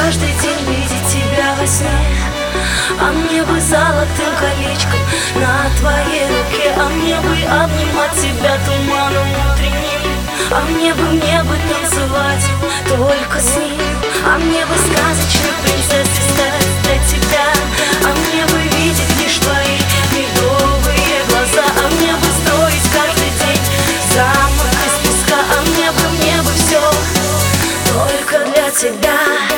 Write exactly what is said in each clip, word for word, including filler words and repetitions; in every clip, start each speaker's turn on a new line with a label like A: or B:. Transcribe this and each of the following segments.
A: каждый день видеть тебя во сне, а мне бы золотым колечком на твоей руке, а мне бы обнимать тебя туманом утренним, а мне бы, мне бы танцевать только с ним, а мне бы сказочной принцессой стать для тебя, а мне бы видеть лишь твои медовые глаза, а мне бы строить каждый день замок из песка, а мне бы, мне бы все только для тебя.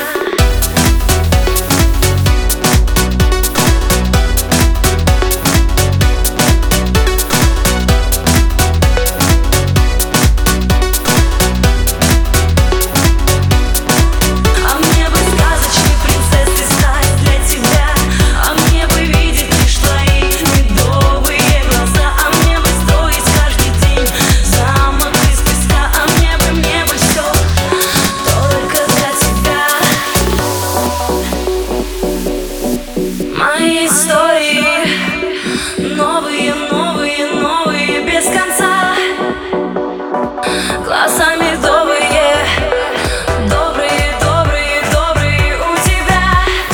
A: Мои истории новые, новые, новые, без конца. Глаза медовые, добрые, добрые, добрые у тебя.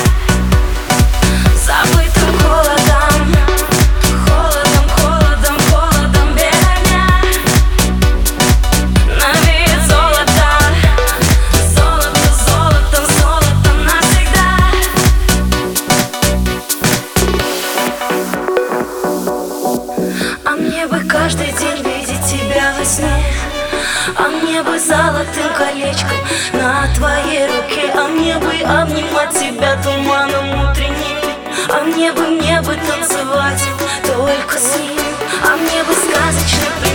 A: Забытым холодом, холодом, холодом, холодом без огня. Навеет золото, золото, золотом, золотом навсегда. А мне бы каждый день видеть тебя во сне, а мне бы золотым колечком на твоей руке, а мне бы обнимать тебя туманом утренним, а мне бы, мне бы танцевать только с ним, а мне бы сказочный